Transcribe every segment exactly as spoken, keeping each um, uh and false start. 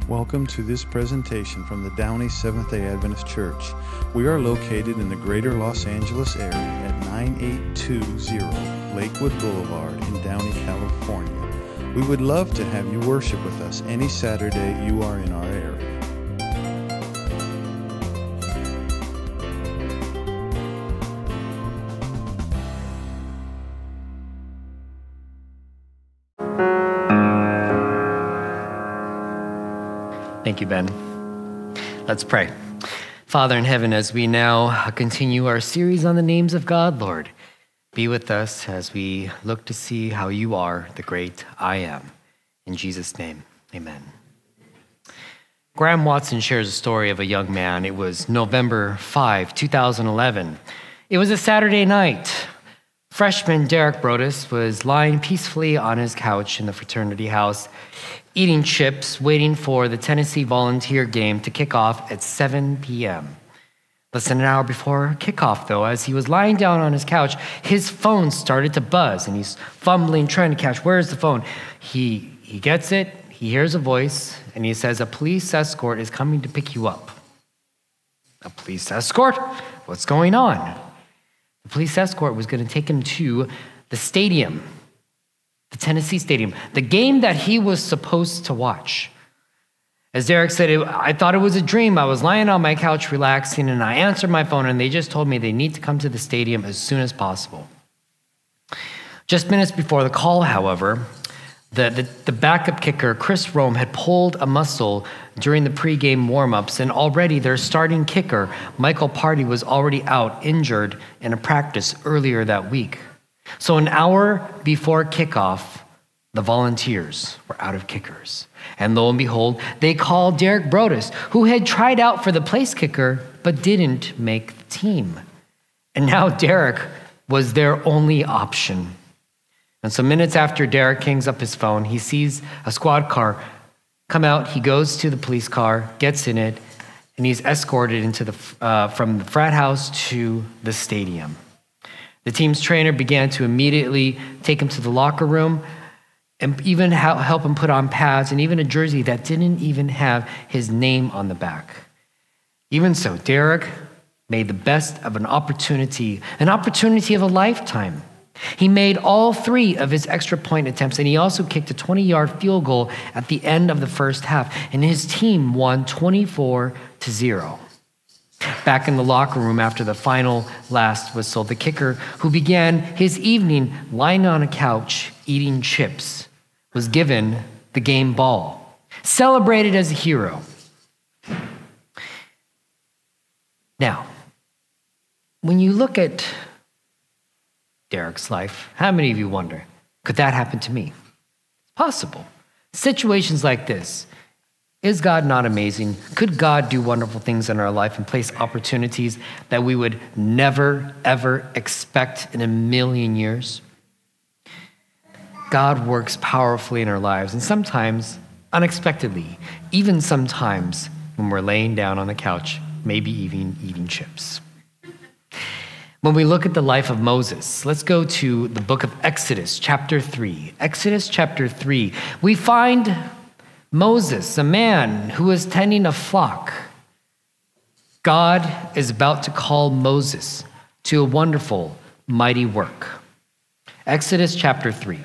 Welcome to this presentation from the Downey Seventh-day Adventist Church. We are located in the greater Los Angeles area at nine eight two zero Lakewood Boulevard in Downey, California. We would love to have you worship with us any Saturday you are in our area. Thank you, Ben. Let's pray. Father in heaven, as we now continue our series on the names of God, Lord, be with us as we look to see how you are the great I am. In Jesus' name, amen. Graham Watson shares a story of a young man. It was November fifth, two thousand eleven. It was a Saturday night. Freshman Derek Brodus was lying peacefully on his couch in the fraternity house, eating chips, waiting for the Tennessee Volunteer game to kick off at seven p.m. Less than an hour before kickoff, though, as he was lying down on his couch, his phone started to buzz, and he's fumbling, trying to catch, where's the phone? He, he gets it, he hears a voice, and he says, a police escort is coming to pick you up. A police escort? What's going on? The police escort was going to take him to the stadium, the Tennessee Stadium, the game that he was supposed to watch. As Derek said, I thought it was a dream. I was lying on my couch relaxing, and I answered my phone, and they just told me they need to come to the stadium as soon as possible. Just minutes before the call, however, the, the, the backup kicker, Chris Rome, had pulled a muscle during the pregame warm-ups, and already their starting kicker, Michael Party, was already out injured in a practice earlier that week. So an hour before kickoff, the Volunteers were out of kickers. And lo and behold, they called Derek Brodus, who had tried out for the place kicker but didn't make the team. And now Derek was their only option. And so minutes after Derek hangs up his phone, he sees a squad car come out. He goes to the police car, gets in it, and he's escorted into the uh, from the frat house to the stadium. The team's trainer began to immediately take him to the locker room and even help him put on pads and even a jersey that didn't even have his name on the back. Even so, Derek made the best of an opportunity, an opportunity of a lifetime. He made all three of his extra point attempts, and he also kicked a twenty-yard field goal at the end of the first half, and his team won twenty-four to zero. Back in the locker room after the final last whistle, the kicker, who began his evening lying on a couch eating chips, was given the game ball, celebrated as a hero. Now, when you look at Derek's life, how many of you wonder, could that happen to me? It's possible. Situations like this. Is God not amazing? Could God do wonderful things in our life and place opportunities that we would never, ever expect in a million years? God works powerfully in our lives, and sometimes unexpectedly, even sometimes when we're laying down on the couch, maybe even eating chips. When we look at the life of Moses, let's go to the book of Exodus, chapter three. Exodus, chapter three. We find Moses, a man who is tending a flock. God is about to call Moses to a wonderful, mighty work. Exodus, chapter three.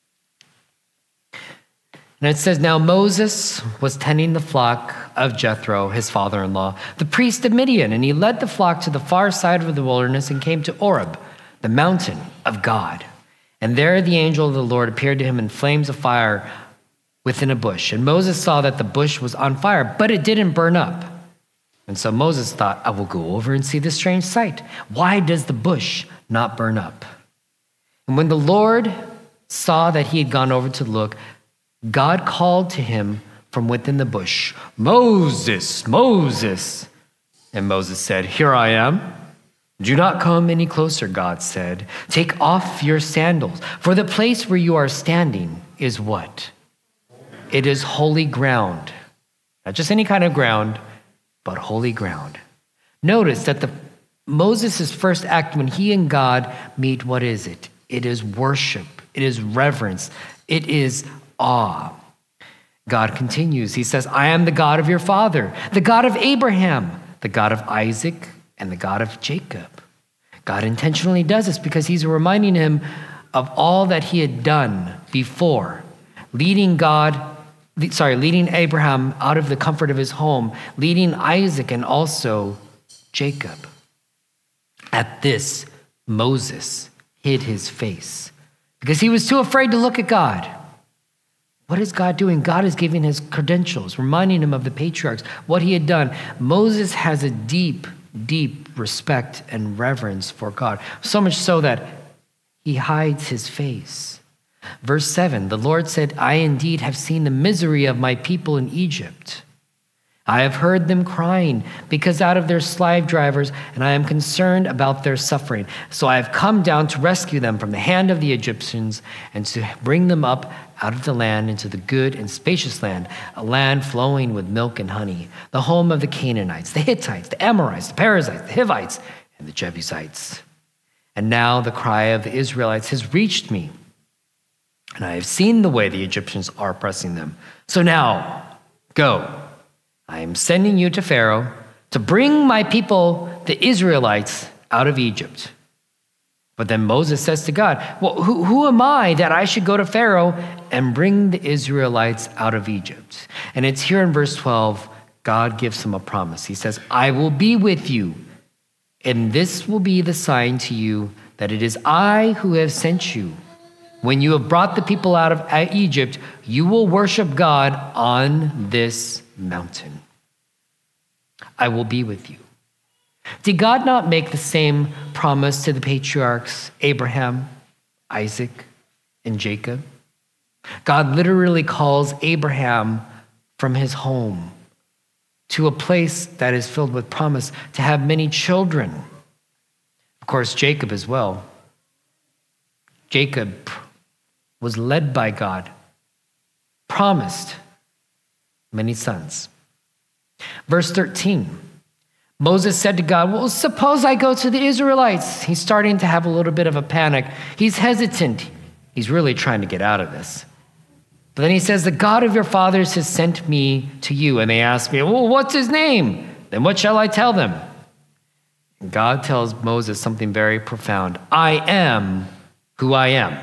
And it says, now Moses was tending the flock of Jethro, his father-in-law, the priest of Midian, and he led the flock to the far side of the wilderness and came to Oreb, the mountain of God. And there the angel of the Lord appeared to him in flames of fire within a bush. And Moses saw that the bush was on fire, but it didn't burn up. And so Moses thought, I will go over and see this strange sight. Why does the bush not burn up? And when the Lord saw that he had gone over to look, God called to him from within the bush, Moses, Moses. And Moses said, here I am. Do not come any closer, God said. Take off your sandals, for the place where you are standing is what? It is holy ground. Not just any kind of ground, but holy ground. Notice that the Moses' first act when he and God meet, what is it? It is worship. It is reverence. It is awe. God continues. He says, I am the God of your father, the God of Abraham, the God of Isaac, and the God of Jacob. God intentionally does this because he's reminding him of all that he had done before, leading God, sorry, leading Abraham out of the comfort of his home, leading Isaac and also Jacob. At this, Moses hid his face because he was too afraid to look at God. What is God doing? God is giving his credentials, reminding him of the patriarchs, what he had done. Moses has a deep, deep respect and reverence for God, so much so that he hides his face. Verse seven, the Lord said, I indeed have seen the misery of my people in Egypt. I have heard them crying because out of their slave drivers, and I am concerned about their suffering. So I have come down to rescue them from the hand of the Egyptians and to bring them up out of the land into the good and spacious land, a land flowing with milk and honey, the home of the Canaanites, the Hittites, the Amorites, the Perizzites, the Hivites, and the Jebusites. And now the cry of the Israelites has reached me, and I have seen the way the Egyptians are oppressing them. So now, go. I am sending you to Pharaoh to bring my people, the Israelites, out of Egypt. But then Moses says to God, well, who, who am I that I should go to Pharaoh and bring the Israelites out of Egypt? And it's here in verse twelve, God gives him a promise. He says, I will be with you, and this will be the sign to you that it is I who have sent you. When you have brought the people out of Egypt, you will worship God on this mountain. I will be with you. Did God not make the same promise to the patriarchs, Abraham, Isaac, and Jacob? God literally calls Abraham from his home to a place that is filled with promise to have many children. Of course, Jacob as well. Jacob was led by God, promised many sons. Verse thirteen, Moses said to God, well, suppose I go to the Israelites. He's starting to have a little bit of a panic. He's hesitant. He's really trying to get out of this. But then he says, the God of your fathers has sent me to you. And they ask me, well, what's his name? Then what shall I tell them? And God tells Moses something very profound. I am who I am.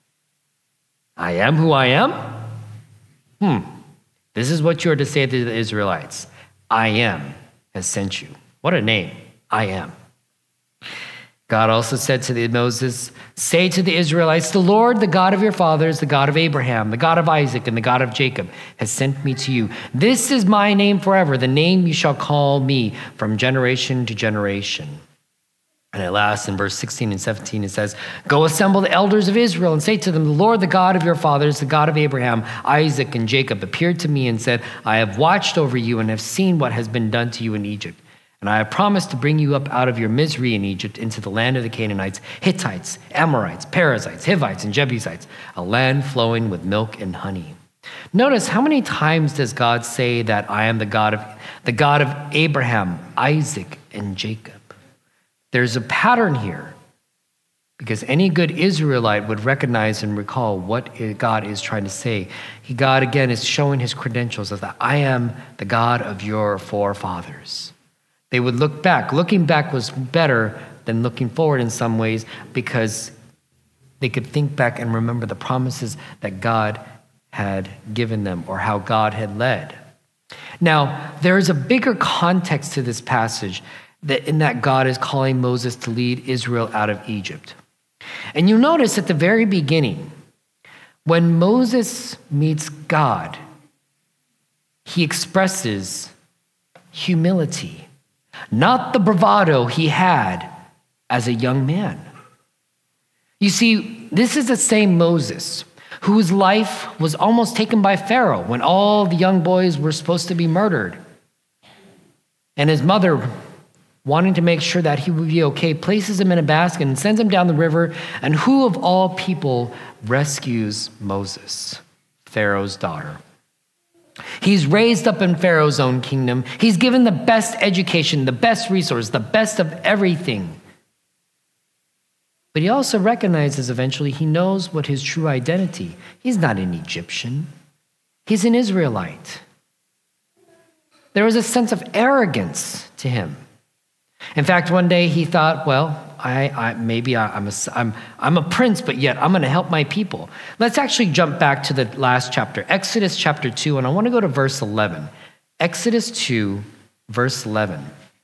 I am who I am? Hmm. This is what you are to say to the Israelites. I am has sent you. What a name. I am. God also said to Moses, say to the Israelites, the Lord, the God of your fathers, the God of Abraham, the God of Isaac, and the God of Jacob has sent me to you. This is my name forever, the name you shall call me from generation to generation. And at last, in verse sixteen and seventeen, it says, go assemble the elders of Israel and say to them, the Lord, the God of your fathers, the God of Abraham, Isaac, and Jacob appeared to me and said, I have watched over you and have seen what has been done to you in Egypt. And I have promised to bring you up out of your misery in Egypt into the land of the Canaanites, Hittites, Amorites, Perizzites, Hivites, and Jebusites, a land flowing with milk and honey. Notice how many times does God say that I am the God of the God of Abraham, Isaac, and Jacob? There's a pattern here because any good Israelite would recognize and recall what God is trying to say. He, God, again, is showing his credentials of that I am the God of your forefathers. They would look back. Looking back was better than looking forward in some ways because they could think back and remember the promises that God had given them or how God had led. Now, there is a bigger context to this passage that in that God is calling Moses to lead Israel out of Egypt. And you notice at the very beginning, when Moses meets God, he expresses humility, not the bravado he had as a young man. You see, this is the same Moses whose life was almost taken by Pharaoh when all the young boys were supposed to be murdered. And his mother, wanting to make sure that he would be okay, places him in a basket and sends him down the river. And who of all people rescues Moses? Pharaoh's daughter. He's raised up in Pharaoh's own kingdom. He's given the best education, the best resource, the best of everything. But he also recognizes eventually he knows what his true identity. He's not an Egyptian. He's an Israelite. There was a sense of arrogance to him. In fact, one day he thought, well, I, I maybe I, I'm, a, I'm, I'm a prince, but yet I'm going to help my people. Let's actually jump back to the last chapter, Exodus chapter two, and I want to go to verse eleven. Exodus two, verse eleven.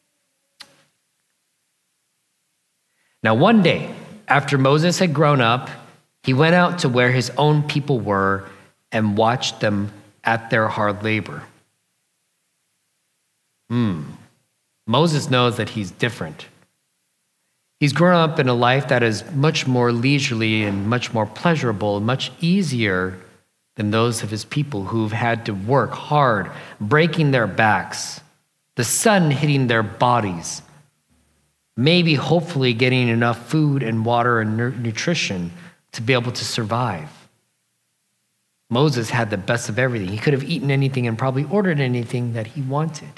Now, one day, after Moses had grown up, he went out to where his own people were and watched them at their hard labor. Hmm. Moses knows that he's different. He's grown up in a life that is much more leisurely and much more pleasurable, much easier than those of his people who've had to work hard, breaking their backs, the sun hitting their bodies, maybe hopefully getting enough food and water and nu- nutrition to be able to survive. Moses had the best of everything. He could have eaten anything and probably ordered anything that he wanted.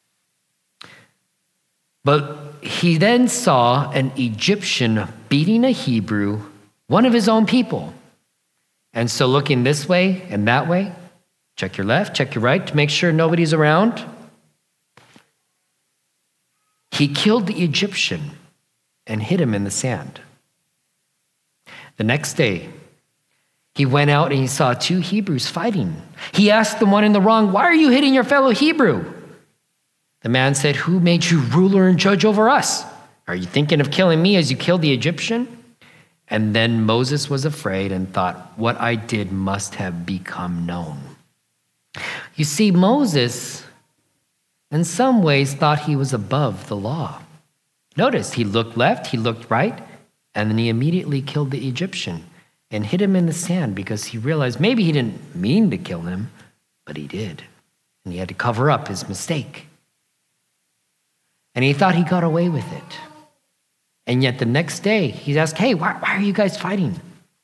But he then saw an Egyptian beating a Hebrew, one of his own people. And so looking this way and that way, check your left, check your right to make sure nobody's around, he killed the Egyptian and hid him in the sand. The next day, he went out and he saw two Hebrews fighting. He asked the one in the wrong, "Why are you hitting your fellow Hebrew?" The man said, "Who made you ruler and judge over us? Are you thinking of killing me as you killed the Egyptian?" And then Moses was afraid and thought, what I did must have become known. You see, Moses, in some ways, thought he was above the law. Notice, he looked left, he looked right, and then he immediately killed the Egyptian and hid him in the sand because he realized maybe he didn't mean to kill him, but he did. And he had to cover up his mistake. And he thought he got away with it. And yet the next day, he's asked, hey, why, why are you guys fighting?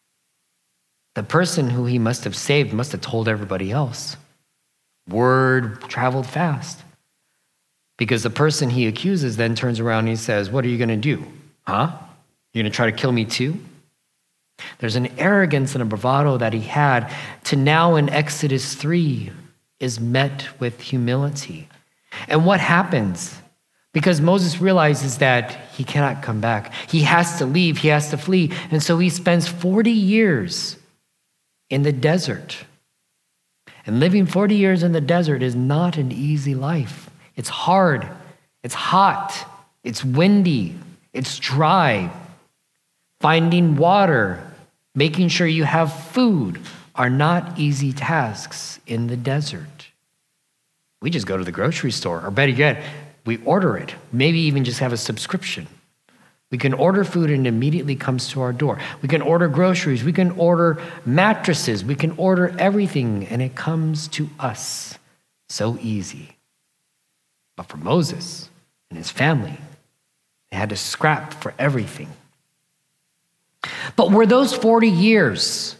The person who he must have saved must have told everybody else. Word traveled fast. Because the person he accuses then turns around and he says, what are you going to do? Huh? You're going to try to kill me too? There's an arrogance and a bravado that he had to now in Exodus three is met with humility. And what happens? Because Moses realizes that he cannot come back. He has to leave. He has to flee. And so he spends forty years in the desert. And living forty years in the desert is not an easy life. It's hard. It's hot. It's windy. It's dry. Finding water, making sure you have food are not easy tasks in the desert. We just go to the grocery store, or better yet, we order it, maybe even just have a subscription. We can order food and it immediately comes to our door. We can order groceries. We can order mattresses. We can order everything and it comes to us so easy. But for Moses and his family, they had to scrap for everything. But were those forty years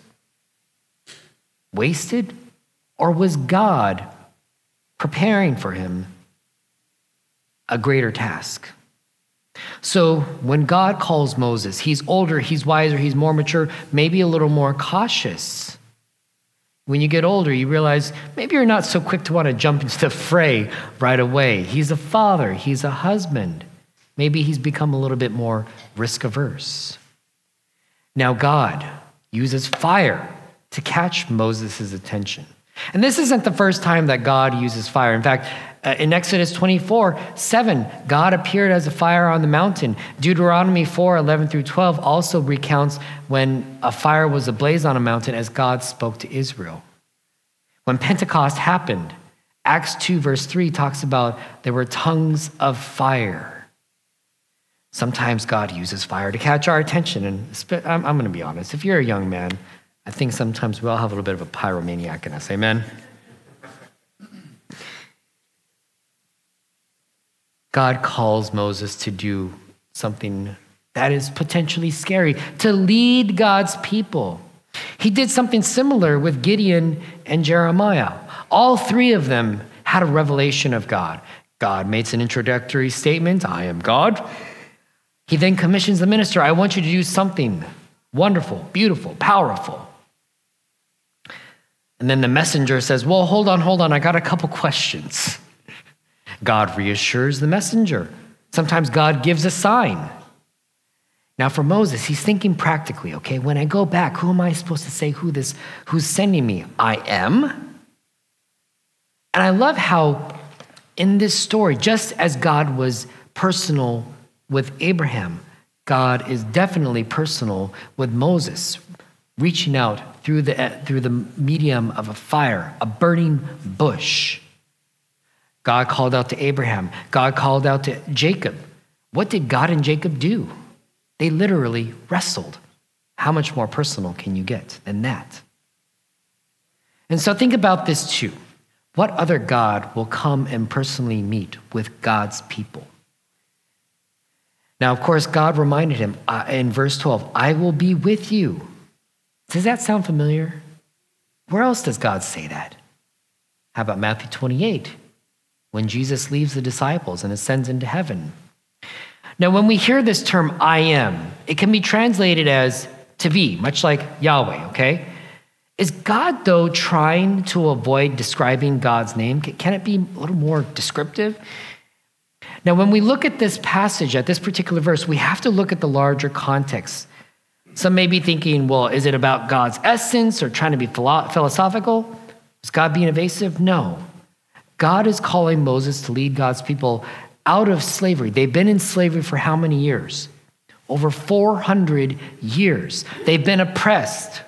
wasted, or was God preparing for him a greater task? So when God calls Moses, he's older, he's wiser, he's more mature, maybe a little more cautious. When you get older, you realize maybe you're not so quick to want to jump into the fray right away. He's a father, he's a husband. Maybe he's become a little bit more risk averse. Now God uses fire to catch Moses' attention. And this isn't the first time that God uses fire. In fact, uh, in Exodus twenty-four, seven, God appeared as a fire on the mountain. Deuteronomy four, eleven through twelve also recounts when a fire was ablaze on a mountain as God spoke to Israel. When Pentecost happened, Acts two, verse three talks about there were tongues of fire. Sometimes God uses fire to catch our attention. And I'm, I'm going to be honest, if you're a young man, I think sometimes we all have a little bit of a pyromaniac in us, amen? God calls Moses to do something that is potentially scary, to lead God's people. He did something similar with Gideon and Jeremiah. All three of them had a revelation of God. God makes an introductory statement, I am God. He then commissions the minister, I want you to do something wonderful, beautiful, powerful. And then the messenger says, well, hold on, hold on, I got a couple questions. God reassures the messenger. Sometimes God gives a sign. Now for Moses, he's thinking practically, okay, when I go back, who am I supposed to say who this, who's sending me? I am. And I love how in this story, just as God was personal with Abraham, God is definitely personal with Moses, reaching out through the, through the medium of a fire, a burning bush. God called out to Abraham. God called out to Jacob. What did God and Jacob do? They literally wrestled. How much more personal can you get than that? And so think about this too. What other God will come and personally meet with God's people? Now, of course, God reminded him uh, in verse twelve, I will be with you. Does that sound familiar? Where else does God say that? How about Matthew twenty-eight, when Jesus leaves the disciples and ascends into heaven? Now, when we hear this term, I am, it can be translated as to be, much like Yahweh, okay? Is God, though, trying to avoid describing God's name? Can it be a little more descriptive? Now, when we look at this passage, at this particular verse, we have to look at the larger context. Some may be thinking, well, is it about God's essence or trying to be philo- philosophical? Is God being evasive? No. God is calling Moses to lead God's people out of slavery. They've been in slavery for how many years? Over four hundred years. They've been oppressed.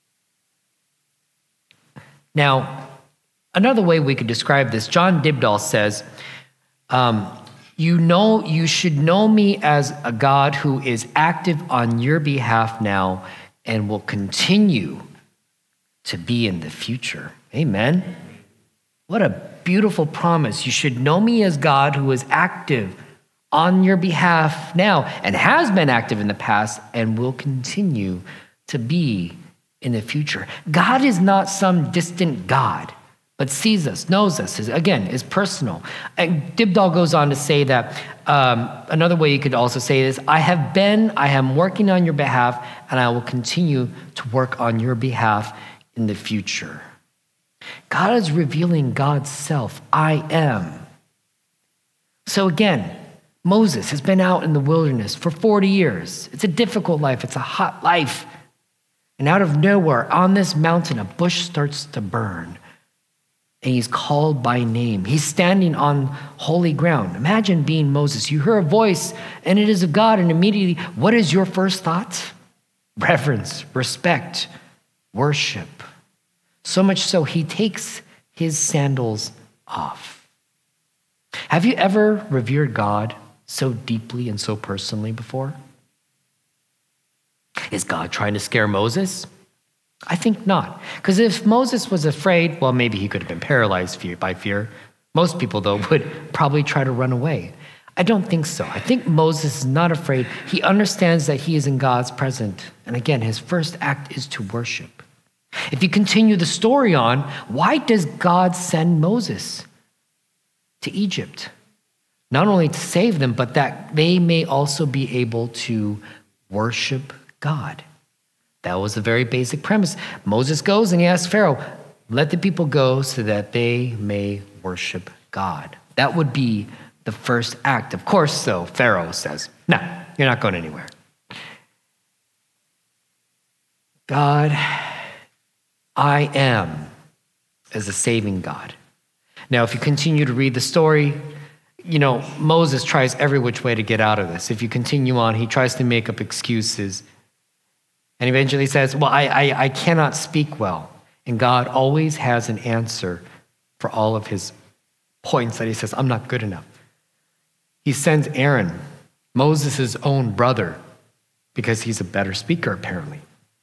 Now, another way we could describe this, John Dibdall says, um, you know, you should know me as a God who is active on your behalf now and will continue to be in the future. Amen. What a beautiful promise. You should know me as God who is active on your behalf now and has been active in the past and will continue to be in the future. God is not some distant God, but sees us, knows us, is, again, is personal. And Dibdall goes on to say that um, another way you could also say is, I have been, I am working on your behalf, and I will continue to work on your behalf in the future. God is revealing God's self, I am. So again, Moses has been out in the wilderness for forty years. It's a difficult life. It's a hot life. And out of nowhere, on this mountain, a bush starts to burn. And he's called by name. He's standing on holy ground. Imagine being Moses. You hear a voice, and it is of God, and immediately, what is your first thought? Reverence, respect, worship. So much so, he takes his sandals off. Have you ever revered God so deeply and so personally before? Is God trying to scare Moses? I think not. Because if Moses was afraid, well, maybe he could have been paralyzed by fear. Most people, though, would probably try to run away. I don't think so. I think Moses is not afraid. He understands that he is in God's presence. And again, his first act is to worship. If you continue the story on, why does God send Moses to Egypt? Not only to save them, but that they may also be able to worship God. That was a very basic premise. Moses goes and he asks Pharaoh, let the people go so that they may worship God. That would be the first act. Of course, though, Pharaoh says, no, you're not going anywhere. God, I am, as a saving God. Now, if you continue to read the story, you know, Moses tries every which way to get out of this. If you continue on, he tries to make up excuses. And eventually says, well, I, I, I cannot speak well. And God always has an answer for all of his points that he says, I'm not good enough. He sends Aaron, Moses' own brother, because he's a better speaker, apparently.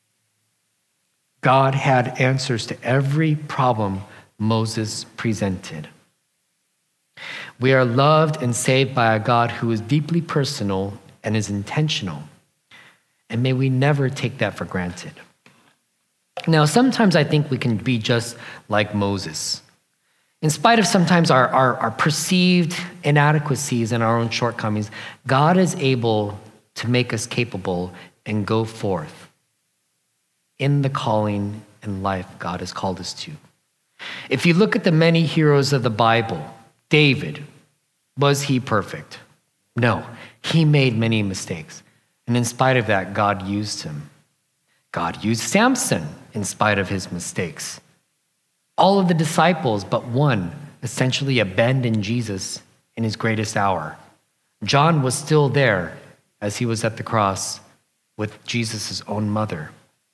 God had answers to every problem Moses presented. We are loved and saved by a God who is deeply personal and is intentional. And may we never take that for granted. Now, sometimes I think we can be just like Moses. In spite of sometimes our, our, our perceived inadequacies and our own shortcomings, God is able to make us capable and go forth in the calling and life God has called us to. If you look at the many heroes of the Bible, David, was he perfect? No, he made many mistakes. And in spite of that, God used him. God used Samson in spite of his mistakes. All of the disciples but one essentially abandoned Jesus in his greatest hour. John was still there as he was at the cross with Jesus' own mother.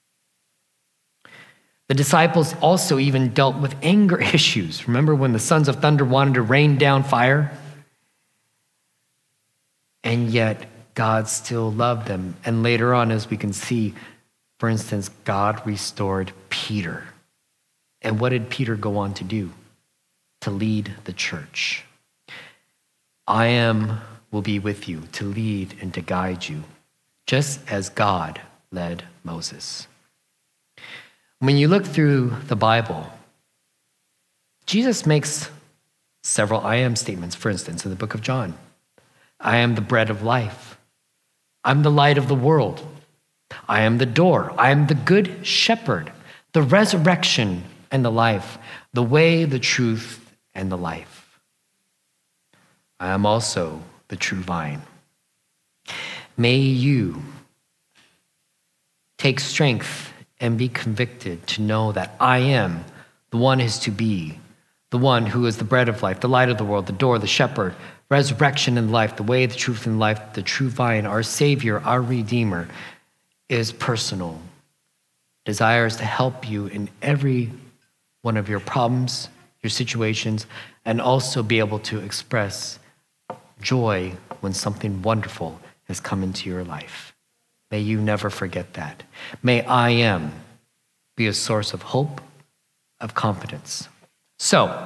The disciples also even dealt with anger issues. Remember when the sons of thunder wanted to rain down fire? And yet God still loved them. And later on, as we can see, for instance, God restored Peter. And what did Peter go on to do? To lead the church. I am will be with you to lead and to guide you, just as God led Moses. When you look through the Bible, Jesus makes several I am statements. For instance, in the book of John, I am the bread of life. I'm the light of the world. I am the door. I am the good shepherd, the resurrection and the life, the way, the truth, and the life. I am also the true vine. May you take strength and be convicted to know that I am the one is to be, the one who is the bread of life, the light of the world, the door, the shepherd, resurrection and life, the way, the truth, and life, the true vine, our Savior, our Redeemer, is personal, desires to help you in every one of your problems, your situations, and also be able to express joy when something wonderful has come into your life. May you never forget that. May I am be a source of hope, of confidence. So,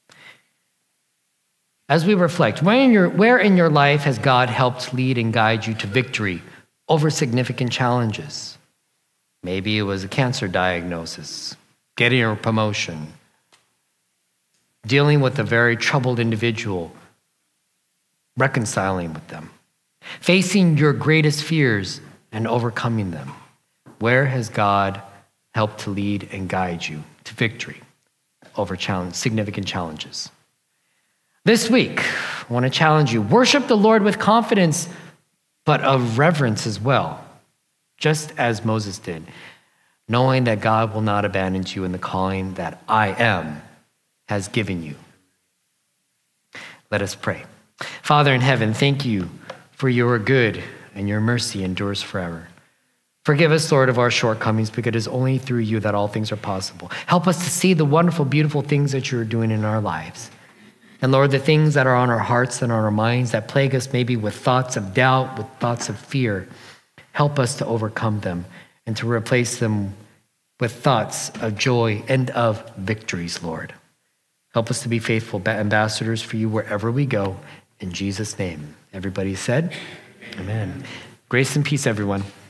as we reflect, where in your, where in your life has God helped lead and guide you to victory over significant challenges? Maybe it was a cancer diagnosis, getting a promotion, dealing with a very troubled individual, reconciling with them, facing your greatest fears and overcoming them. Where has God helped to lead and guide you to victory over challenge, significant challenges? This week, I want to challenge you. Worship the Lord with confidence, but of reverence as well, just as Moses did, knowing that God will not abandon you in the calling that I am has given you. Let us pray. Father in heaven, thank you for your good and your mercy endures forever. Forgive us, Lord, of our shortcomings, because it is only through you that all things are possible. Help us to see the wonderful, beautiful things that you are doing in our lives. And Lord, the things that are on our hearts and on our minds that plague us maybe with thoughts of doubt, with thoughts of fear, help us to overcome them and to replace them with thoughts of joy and of victories, Lord. Help us to be faithful ambassadors for you wherever we go. In Jesus' name. Everybody said, amen. Grace and peace, everyone.